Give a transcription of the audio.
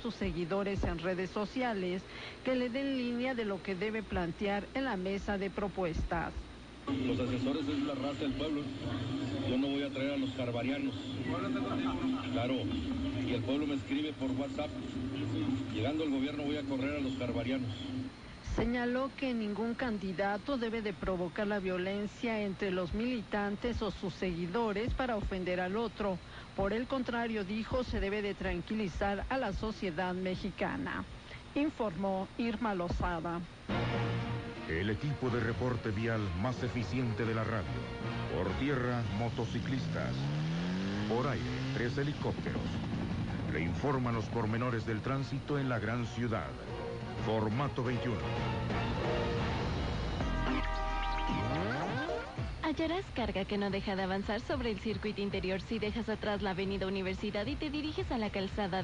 sus seguidores en redes sociales que le den línea de lo que debe plantear en la mesa de propuestas. Los asesores es la raza del pueblo. Yo no voy a traer a los carvarianos. Claro, y el pueblo me escribe por WhatsApp. Llegando al gobierno voy a correr a los carvarianos. Señaló que ningún candidato debe de provocar la violencia entre los militantes o sus seguidores para ofender al otro. Por el contrario, dijo, se debe de tranquilizar a la sociedad mexicana. Informó Irma Lozada. El equipo de reporte vial más eficiente de la radio. Por tierra, motociclistas. Por aire, 3 helicópteros. Le informan los pormenores del tránsito en la gran ciudad. Formato 21. Hallarás carga que no deja de avanzar sobre el circuito interior si dejas atrás la avenida Universidad y te diriges a la calzada